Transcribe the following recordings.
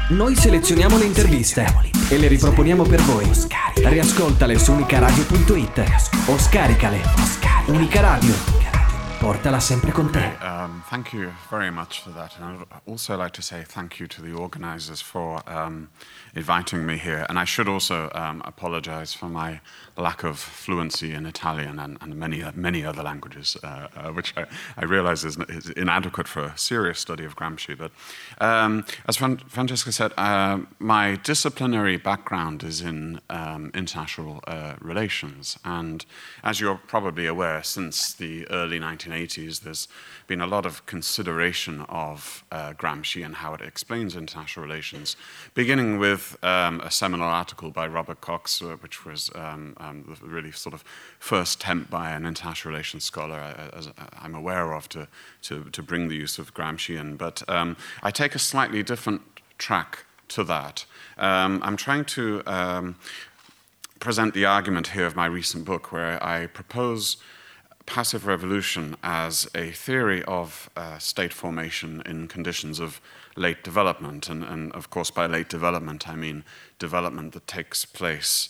Noi selezioniamo le interviste e le riproponiamo per voi. Riascoltale su unicaradio.it o scaricale. Unica Radio. Portala sempre con te. Thank you very much for that. And I'd also like to say thank you to the organizers for inviting me here. And I should also apologize for my lack of fluency in Italian and many other languages, which I realize is inadequate for a serious study of Gramsci. But as Francesca said, my disciplinary background is in international relations. And as you're probably aware, since the early 1980s, there's been a lot of consideration of Gramsci and how it explains international relations, beginning with a seminal article by Robert Cox, which was the really sort of first attempt by an international relations scholar, as I'm aware of, to bring the use of Gramsci in. But I take a slightly different track to that. I'm trying to present the argument here of my recent book, where I propose passive revolution as a theory of state formation in conditions of late development. And of course, by late development, I mean development that takes place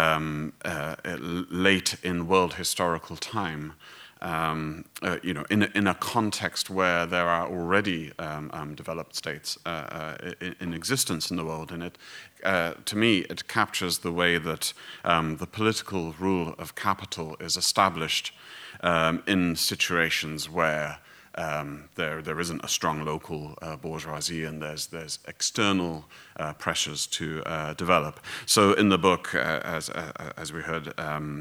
late in world historical time, in a context where there are already developed states in existence in the world. And it, to me, it captures the way that the political rule of capital is established in situations where there isn't a strong local bourgeoisie, and there's external pressures to develop. So in the book, as we heard,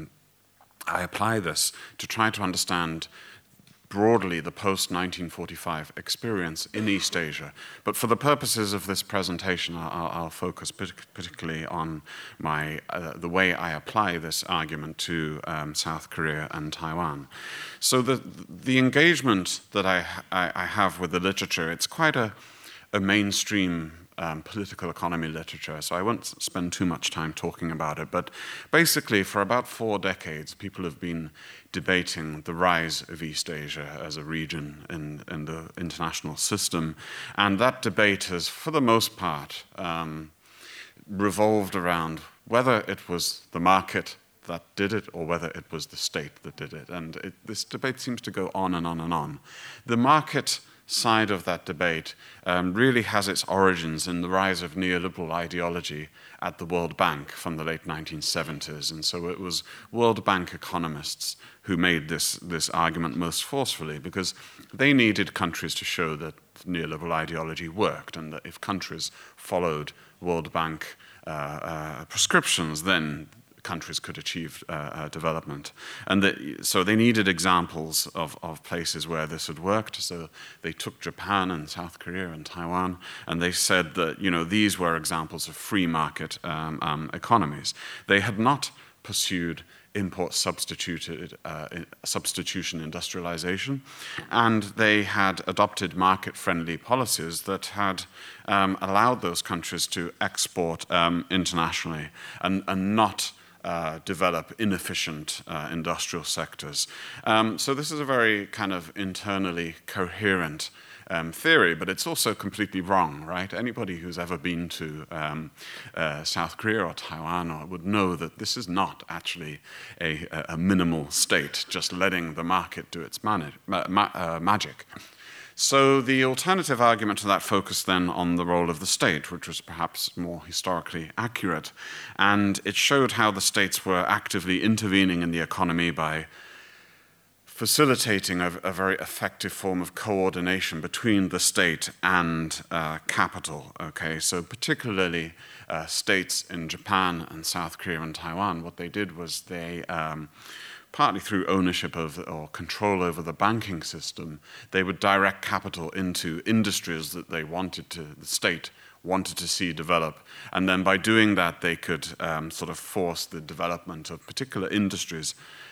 I apply this to try to understand broadly the post-1945 experience in East Asia. But for the purposes of this presentation, I'll focus particularly on the way I apply this argument to South Korea and Taiwan. So the engagement that I have with the literature, it's quite a mainstream political economy literature, so I won't spend too much time talking about it. But basically, for about 4 decades, people have been debating the rise of East Asia as a region in the international system. And that debate has, for the most part, revolved around whether it was the market that did it or whether it was the state that did it. And this debate seems to go on and on and on. The market side of that debate really has its origins in the rise of neoliberal ideology at the World Bank from the late 1970s. And so it was World Bank economists who made this argument most forcefully, because they needed countries to show that neoliberal ideology worked, and that if countries followed World Bank prescriptions, then countries could achieve development. And so they needed examples of places where this had worked. So they took Japan and South Korea and Taiwan, and they said that these were examples of free market economies. They had not pursued import substitution industrialization, and they had adopted market-friendly policies that had allowed those countries to export internationally and not develop inefficient industrial sectors. So this is a very kind of internally coherent theory, but it's also completely wrong, right? Anybody who's ever been to South Korea or Taiwan would know that this is not actually a minimal state, just letting the market do its magic. So the alternative argument to that focused then on the role of the state, which was perhaps more historically accurate. And it showed how the states were actively intervening in the economy by facilitating a very effective form of coordination between the state and capital. Okay, so particularly states in Japan and South Korea and Taiwan, what they did was they partly through ownership of or control over the banking system, they would direct capital into industries that the state wanted to see develop. And then by doing that, they could sort of force the development of particular industries,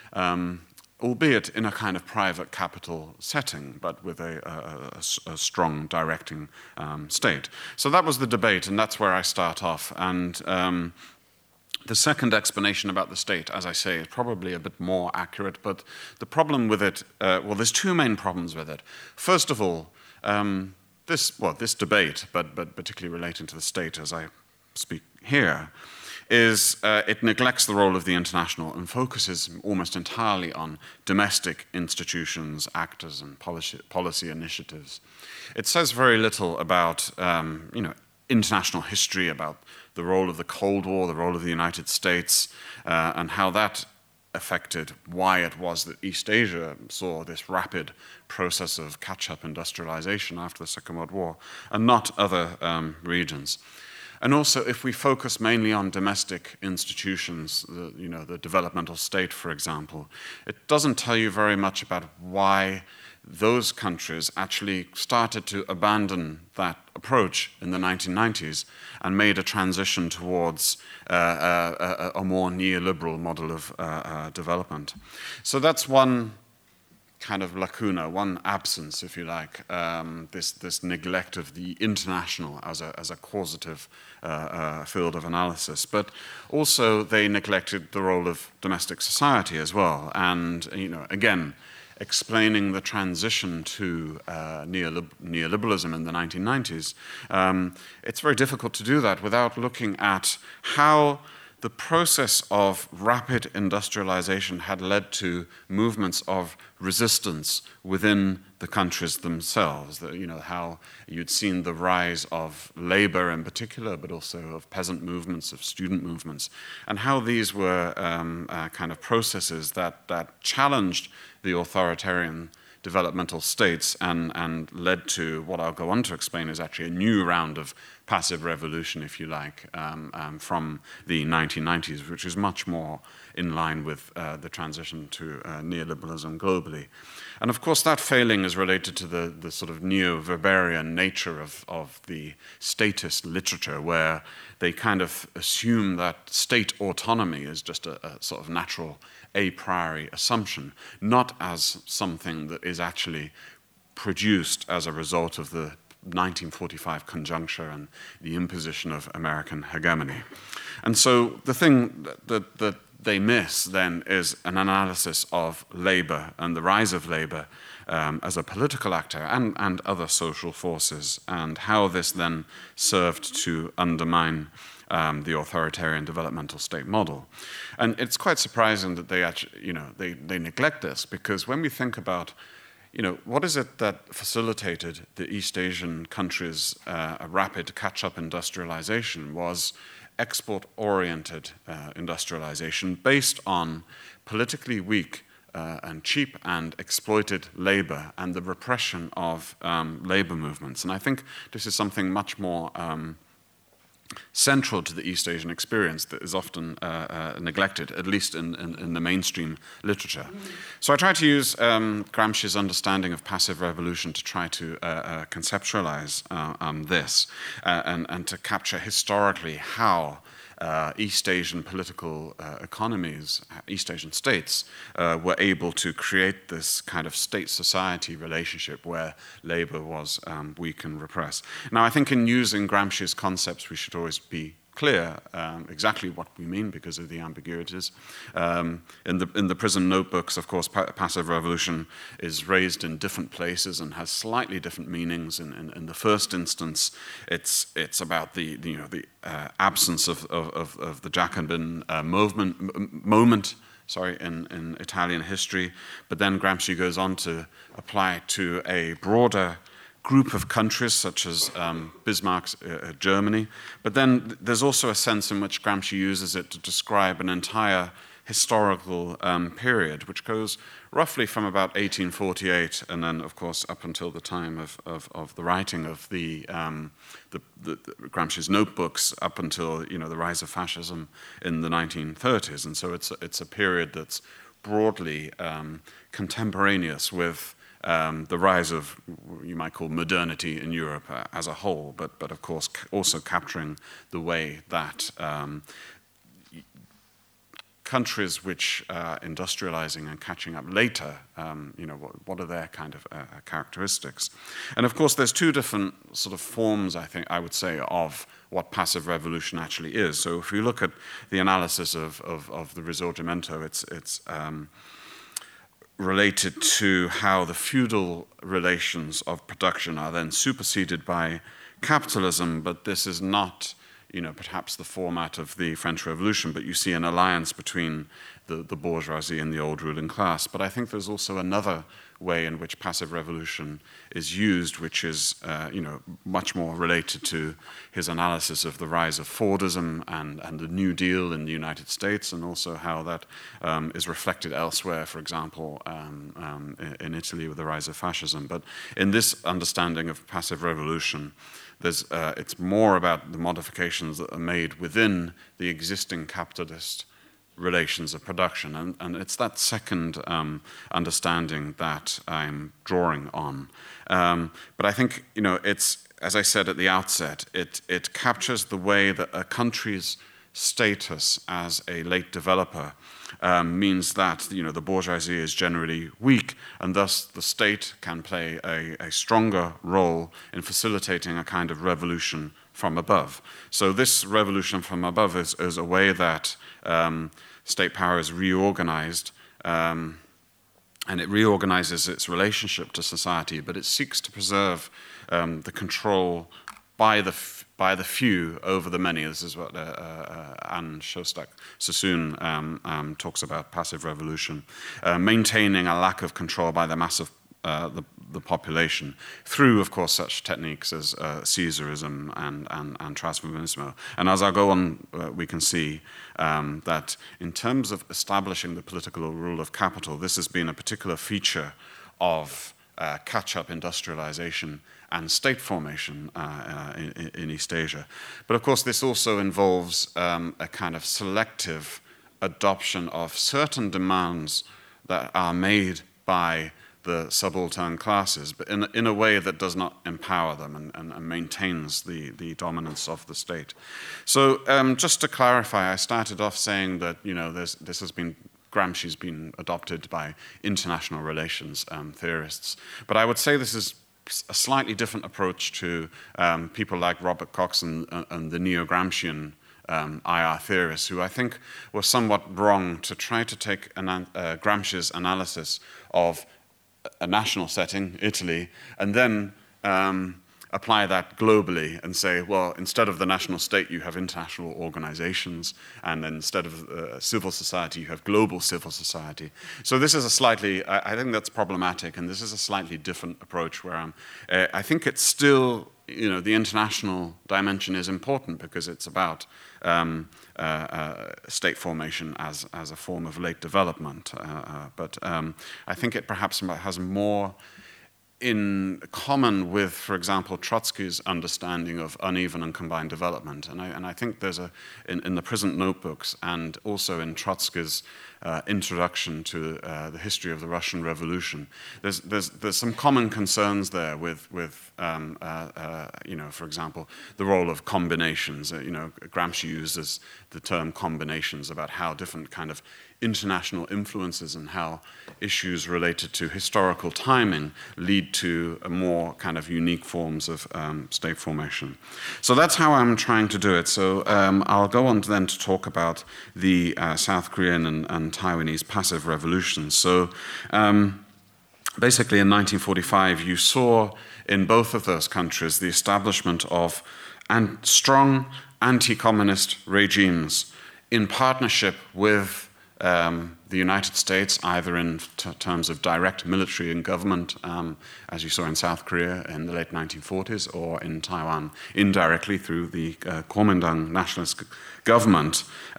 albeit in a kind of private capital setting, but with a strong directing state. So that was the debate, and that's where I start off. And the second explanation about the state, as I say, is probably a bit more accurate, but the problem with it, there's two main problems with it. First of all, this debate, but particularly relating to the state as I speak here, is it neglects the role of the international and focuses almost entirely on domestic institutions, actors, and policy initiatives. It says very little about international history, about the role of the Cold War, the role of the United States, and how that affected why it was that East Asia saw this rapid process of catch-up industrialization after the Second World War, and not other regions. And also, if we focus mainly on domestic institutions, the developmental state, for example, it doesn't tell you very much about why those countries actually started to abandon that approach in the 1990s and made a transition towards a more neoliberal model of development. So that's one kind of lacuna, one absence, if you like, this neglect of the international as a causative field of analysis. But also they neglected the role of domestic society as well. And, again, explaining the transition to neoliberalism in the 1990s, it's very difficult to do that without looking at how the process of rapid industrialization had led to movements of resistance within the countries themselves. How you'd seen the rise of labor in particular, but also of peasant movements, of student movements, and how these were kind of processes that challenged the authoritarian developmental states and led to what I'll go on to explain is actually a new round of passive revolution, if you like, from the 1990s, which is much more in line with the transition to neoliberalism globally. And of course, that failing is related to the sort of neo-Weberian nature of the statist literature, where they kind of assume that state autonomy is just a sort of natural a priori assumption, not as something that is actually produced as a result of the 1945 conjuncture and the imposition of American hegemony. And so the thing that they miss then is an analysis of labor and the rise of labor as a political actor and other social forces, and how this then served to undermine the authoritarian developmental state model. And it's quite surprising that they actually, they neglect this, because when we think about, what is it that facilitated the East Asian countries' a rapid catch-up industrialization was export-oriented industrialization based on politically weak and cheap and exploited labor and the repression of labor movements. And I think this is something much more central to the East Asian experience that is often neglected, at least in the mainstream literature. So I try to use Gramsci's understanding of passive revolution to try to conceptualize this and to capture historically how East Asian political economies, East Asian states, were able to create this kind of state-society relationship where labor was weak and repressed. Now, I think in using Gramsci's concepts, we should always be clear exactly what we mean because of the ambiguities. In the prison notebooks, of course, passive revolution is raised in different places and has slightly different meanings. In the first instance, it's about the absence of the Jacobin moment. In Italian history, but then Gramsci goes on to apply it to a broader group of countries, such as Bismarck's Germany. But then there's also a sense in which Gramsci uses it to describe an entire historical period, which goes roughly from about 1848, and then, of course, up until the time of the writing of the Gramsci's notebooks, up until the rise of fascism in the 1930s. And so it's a period that's broadly contemporaneous with the rise of, you might call, modernity in Europe as a whole, but of course also capturing the way that countries which are industrializing and catching up later, what are their kind of characteristics? And of course, there's two different sort of forms, I would say, of what passive revolution actually is. So if you look at the analysis of the Risorgimento, it's related to how the feudal relations of production are then superseded by capitalism, but this is not, perhaps the format of the French Revolution, but you see an alliance between the bourgeoisie and the old ruling class. But I think there's also another way in which passive revolution is used, which is, much more related to his analysis of the rise of Fordism and the New Deal in the United States, and also how that is reflected elsewhere, for example, in Italy with the rise of fascism. But in this understanding of passive revolution, it's more about the modifications that are made within the existing capitalist relations of production. And it's that second understanding that I'm drawing on. But I think, it's, as I said at the outset, it captures the way that a country's status as a late developer means that, the bourgeoisie is generally weak, and thus the state can play a stronger role in facilitating a kind of revolution from above. So this revolution from above is a way that state power is reorganized, and it reorganizes its relationship to society, but it seeks to preserve the control by the few over the many. This is what Anne Shostak-Sassoon talks about passive revolution, maintaining a lack of control by the mass of the population through, of course, such techniques as Caesarism and transformismo. And as I go on, we can see that in terms of establishing the political rule of capital, this has been a particular feature of catch-up industrialization and state formation in East Asia. But of course, this also involves a kind of selective adoption of certain demands that are made by the subaltern classes, but in a way that does not empower them and maintains the dominance of the state. So just to clarify, I started off saying that Gramsci's been adopted by international relations theorists, but I would say this is a slightly different approach to people like Robert Cox and the neo-Gramscian IR theorists, who I think were somewhat wrong to try to take Gramsci's analysis of a national setting, Italy, and then apply that globally and say, well, instead of the national state, you have international organizations, and then instead of civil society, you have global civil society. So this is I think that's problematic, and this is a slightly different approach where I think it's still, the international dimension is important because it's about state formation as a form of late development. But I think it perhaps has more in common with, for example, Trotsky's understanding of uneven and combined development. And I think there's in the Prison Notebooks and also in Trotsky's introduction to the history of the Russian Revolution, there's some common concerns there with for example, the role of combinations. Gramsci uses the term combinations about how different kind of international influences and how issues related to historical timing lead to a more kind of unique forms of state formation. So that's how I'm trying to do it. So I'll go on then to talk about the South Korean and Taiwanese passive revolutions. So basically in 1945, you saw in both of those countries the establishment of strong anti-communist regimes in partnership with the United States, either in terms of direct military and government, as you saw in South Korea in the late 1940s, or in Taiwan indirectly through the Kuomintang nationalist government.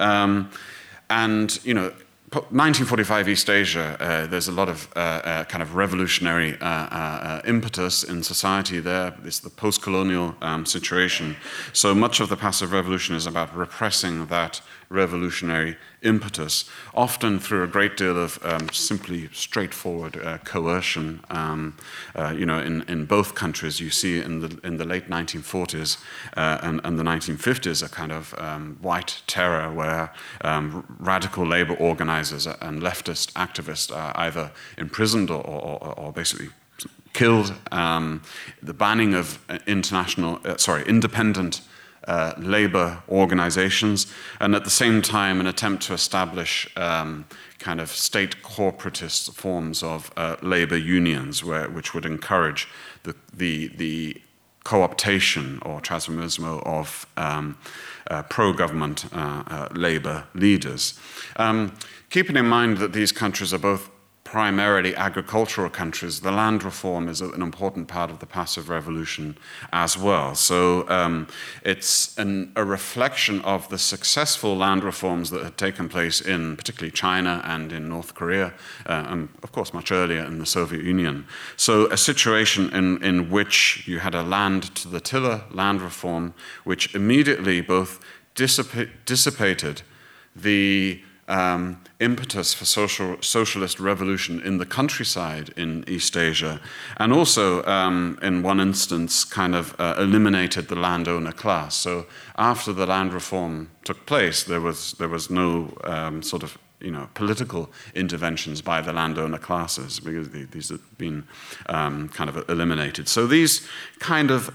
1945 East Asia, there's a lot of kind of revolutionary impetus in society there. It's the post-colonial situation. So much of the passive revolution is about repressing that revolutionary impetus, often through a great deal of simply straightforward coercion. In both countries, you see in the late 1940s and the 1950s a kind of white terror where radical labor organizers and leftist activists are either imprisoned or basically killed. The banning of independent labor organizations, and at the same time an attempt to establish kind of state corporatist forms of labor unions, which would encourage the co-optation or trasformismo of pro-government labor leaders. Keeping in mind that these countries are both primarily agricultural countries, the land reform is an important part of the passive revolution as well. So it's a reflection of the successful land reforms that had taken place in particularly China and in North Korea, and of course much earlier in the Soviet Union. So a situation in which you had a land to the tiller land reform, which immediately both dissipated the impetus for socialist revolution in the countryside in East Asia, and also, in one instance, kind of eliminated the landowner class. So after the land reform took place, there was no sort of political interventions by the landowner classes, because these had been kind of eliminated. So these kind of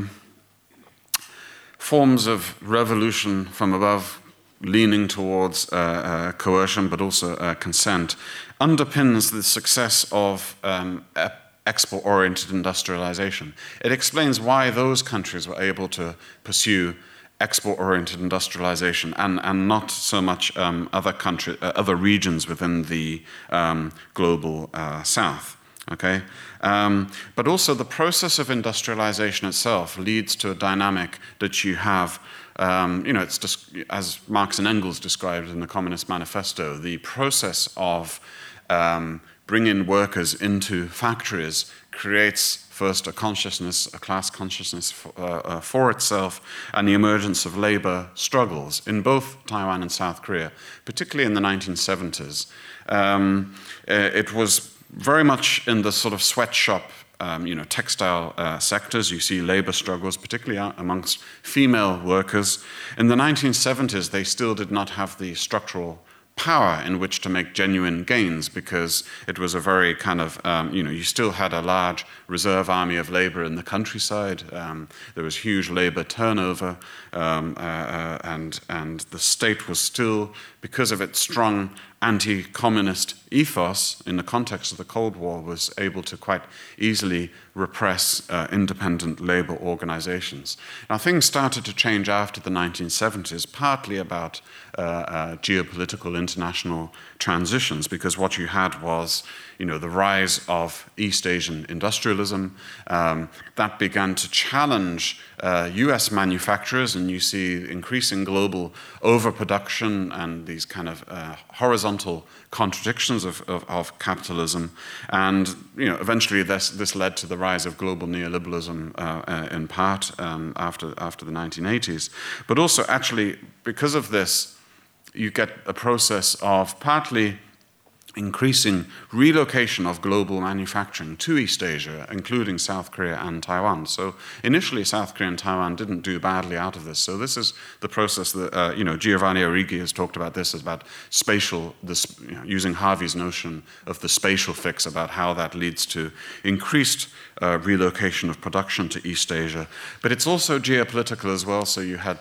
forms of revolution from above, leaning towards coercion but also consent, underpins the success of export-oriented industrialization. It explains why those countries were able to pursue export-oriented industrialization and not so much other regions within the global South. Okay, but also the process of industrialization itself leads to a dynamic that you have. It's just, as Marx and Engels described in the Communist Manifesto, the process of bringing workers into factories creates first a class consciousness for itself, and the emergence of labor struggles in both Taiwan and South Korea, particularly in the 1970s. It was very much in the sort of sweatshop, textile sectors. You see labor struggles, particularly amongst female workers. In the 1970s, they still did not have the structural power in which to make genuine gains, because it was a very kind of, you still had a large reserve army of labor in the countryside. There was huge labor turnover, and the state was still, because of its strong anti-communist ethos in the context of the Cold War, was able to quite easily repress independent labor organizations. Now, things started to change after the 1970s, partly about geopolitical international transitions, because what you had was, the rise of East Asian industrialism. That began to challenge US manufacturers, and you see increasing global overproduction and these kind of horizontal contradictions of capitalism. And eventually this led to the rise of global neoliberalism in part after the 1980s. But also, actually, because of this, you get a process of partly increasing relocation of global manufacturing to East Asia, including South Korea and Taiwan. So initially, South Korea and Taiwan didn't do badly out of this. So this is the process that, Giovanni Arrighi has talked about this, as about using Harvey's notion of the spatial fix, about how that leads to increased relocation of production to East Asia. But it's also geopolitical as well. So you had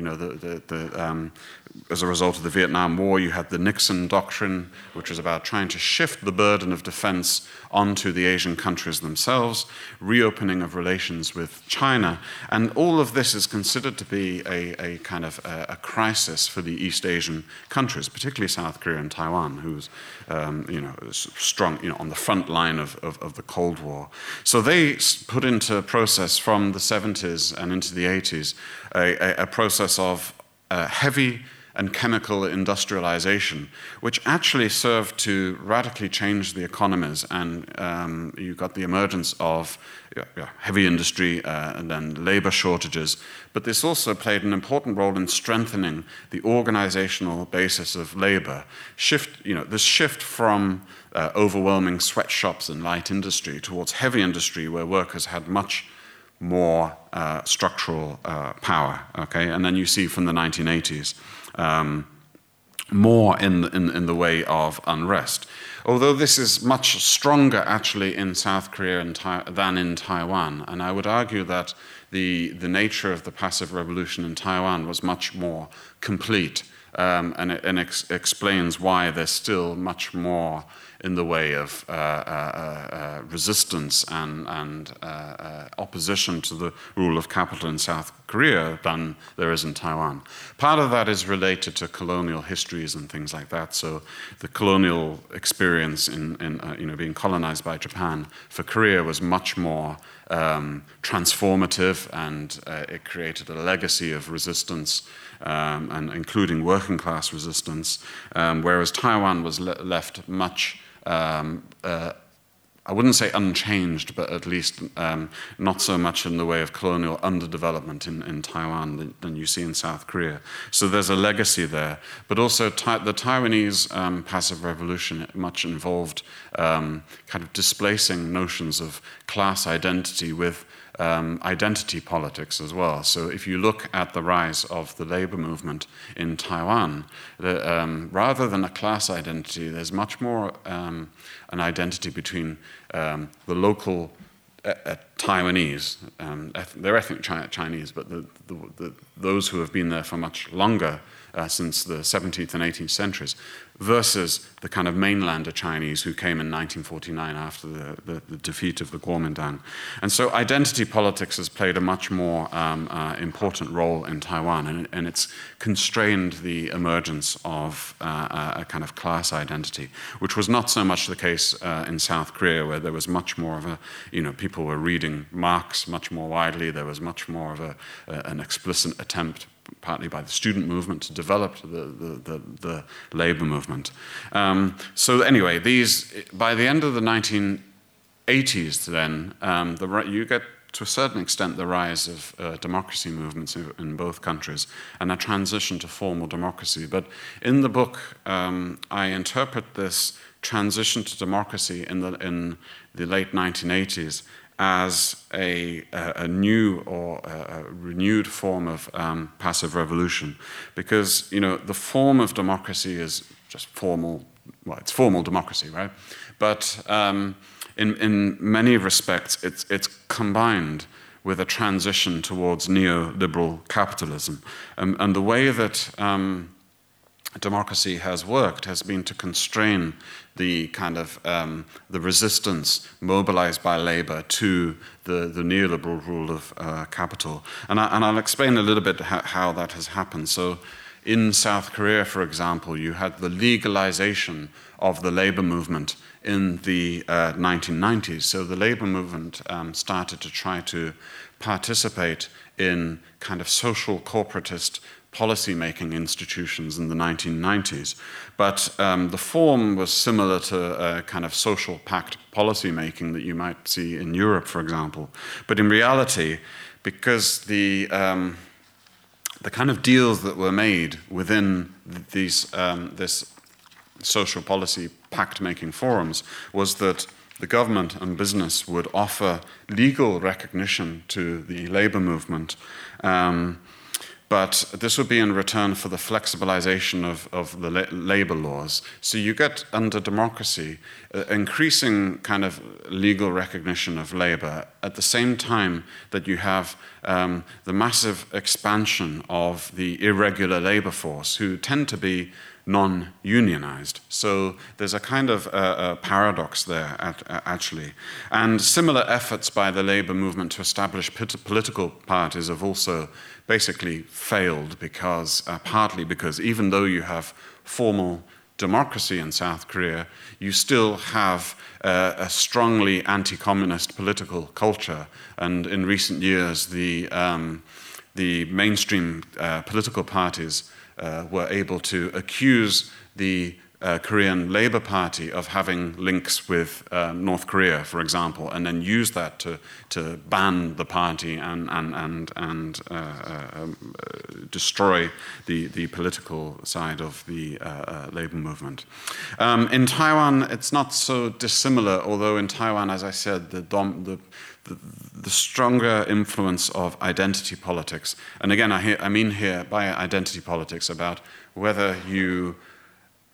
as a result of the Vietnam War, you had the Nixon Doctrine, which was about trying to shift the burden of defense onto the Asian countries themselves, reopening of relations with China. And all of this is considered to be a kind of a crisis for the East Asian countries, particularly South Korea and Taiwan, who's strong, on the front line of the Cold War. So they put into process from the 70s and into the 80s a process of heavy and chemical industrialization, which actually served to radically change the economies. And you got the emergence of heavy industry and then labor shortages. But this also played an important role in strengthening the organizational basis of labor. This shift from overwhelming sweatshops and light industry towards heavy industry, where workers had much more structural power. Okay, and then you see from the 1980s more in the way of unrest. Although this is much stronger actually in South Korea than in Taiwan, and I would argue that the nature of the passive revolution in Taiwan was much more complete, and it explains why there's still much more in the way of resistance and opposition to the rule of capital in South Korea than there is in Taiwan. Part of that is related to colonial histories and things like that. So the colonial experience in being colonized by Japan for Korea was much more transformative, and it created a legacy of resistance, and including working class resistance, whereas Taiwan was left much I wouldn't say unchanged, but at least not so much in the way of colonial underdevelopment in Taiwan than you see in South Korea. So there's a legacy there. But also the Taiwanese passive revolution much involved kind of displacing notions of class identity with identity politics as well. So if you look at the rise of the labor movement in Taiwan, rather than a class identity, there's much more an identity between the local Taiwanese, they're ethnic Chinese, but those who have been there for much longer, since the 17th and 18th centuries, versus the kind of mainlander Chinese who came in 1949 after the defeat of the Kuomintang. And so identity politics has played a much more important role in Taiwan, and it's constrained the emergence of a kind of class identity, which was not so much the case in South Korea, where there was much more of people were reading Marx much more widely. There was much more of an explicit attempt, partly by the student movement, to develop the labor movement. So anyway, by the end of the 1980s then, you get to a certain extent the rise of democracy movements in both countries and a transition to formal democracy. But in the book, I interpret this transition to democracy in the late 1980s as a new or a renewed form of passive revolution, because the form of democracy is just formal. Well, it's formal democracy, right? But in many respects, it's combined with a transition towards neoliberal capitalism, and the way that democracy has worked has been to constrain the kind of the resistance mobilized by labor to the neoliberal rule of capital. And I'll explain a little bit how that has happened. So in South Korea, for example, you had the legalization of the labor movement in the 1990s. So the labor movement started to try to participate in kind of social corporatist policy-making institutions in the 1990s. But the form was similar to kind of social pact policy-making that you might see in Europe, for example. But in reality, because the kind of deals that were made within these this social policy pact-making forums was that the government and business would offer legal recognition to the labor movement, but this would be in return for the flexibilization of the labor laws. So you get, under democracy, increasing kind of legal recognition of labor at the same time that you have the massive expansion of the irregular labor force, who tend to be non-unionized. So there's a kind of a paradox there, actually. And similar efforts by the labor movement to establish political parties have also basically failed, because partly because even though you have formal democracy in South Korea, you still have a strongly anti-communist political culture. And in recent years, the mainstream political parties were able to accuse the Korean Labour Party of having links with North Korea, for example, and then use that to ban the party and destroy the political side of the labor movement. In Taiwan, it's not so dissimilar, although in Taiwan, as I said, the stronger influence of identity politics, and again, I mean here by identity politics about whether you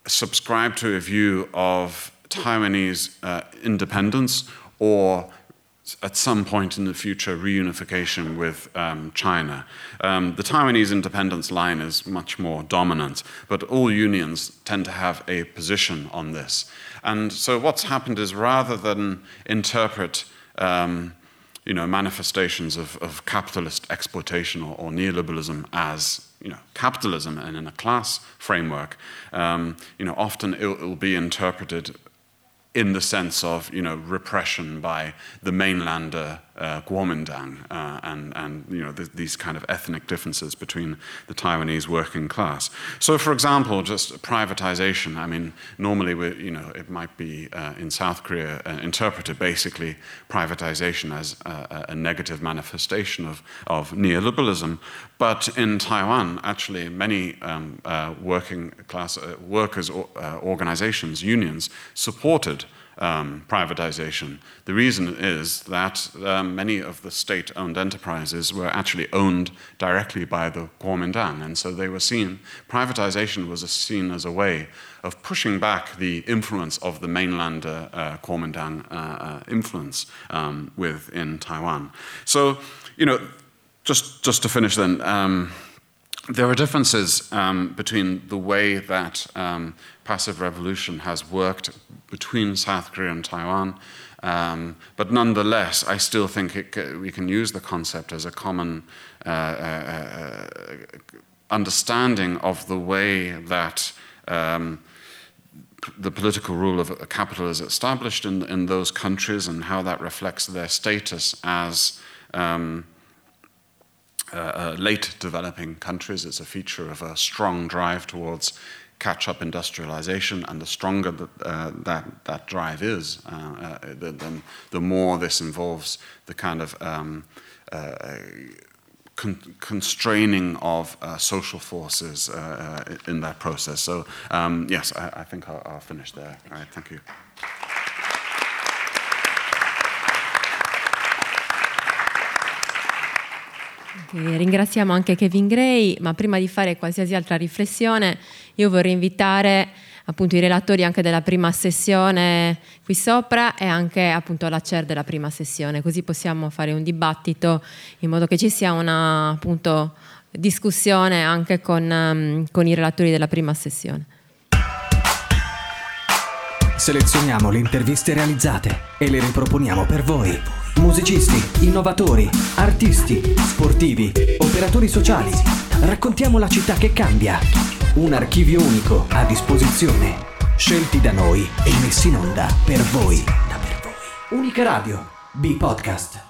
subscribe to a view of Taiwanese independence or at some point in the future reunification with China. The Taiwanese independence line is much more dominant, but all unions tend to have a position on this. And so what's happened is, rather than interpret manifestations of capitalist exploitation or neoliberalism as capitalism and in a class framework, often it will be interpreted in the sense of repression by the mainlander Kuomintang and these kind of ethnic differences between the Taiwanese working class. So, for example, just privatization. I mean, normally it might be in South Korea interpreted basically privatization as a negative manifestation of neoliberalism, but in Taiwan, actually, many working class workers organizations, unions, supported privatization. The reason is that many of the state-owned enterprises were actually owned directly by the Kuomintang, and so privatization was seen as a way of pushing back the influence of the mainlander Kuomintang influence within Taiwan. So, just to finish then, there are differences between the way that passive revolution has worked between South Korea and Taiwan, but nonetheless, I still think we can use the concept as a common understanding of the way that the political rule of capital is established in those countries and how that reflects their status as late developing countries. It's a feature of a strong drive towards catch-up industrialization, and the stronger that drive is, the more this involves the kind of constraining of social forces in that process. So yes, I think I'll finish there. All right, thank you. Ringraziamo anche Kevin Gray, ma prima di fare qualsiasi altra riflessione io vorrei invitare appunto i relatori anche della prima sessione qui sopra e anche appunto la chair della prima sessione, così possiamo fare un dibattito in modo che ci sia una appunto discussione anche con i relatori della prima sessione. Selezioniamo le interviste realizzate e le riproponiamo per voi. Musicisti, innovatori, artisti, sportivi, operatori sociali. Raccontiamo la città che cambia. Un archivio unico a disposizione. Scelti da noi e messi in onda per voi. Unica Radio, B-Podcast.